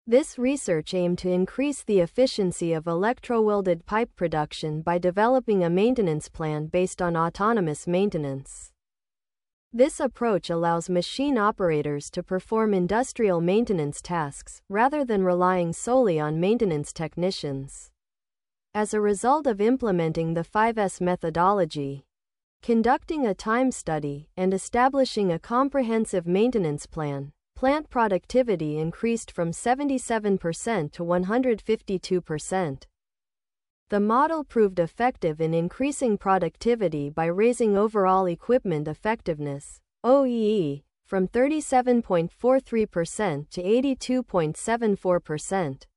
This research aimed to increase the efficiency of electrowelded pipe production by developing a maintenance plan based on autonomous maintenance. This approach allows machine operators to perform industrial maintenance tasks, rather than relying solely on maintenance technicians. As a result of implementing the 5S methodology, conducting a time study, and establishing a comprehensive maintenance plan, plant productivity increased from 77% to 152%. The model proved effective in increasing productivity by raising overall equipment effectiveness, OEE, from 37.43% to 82.74%.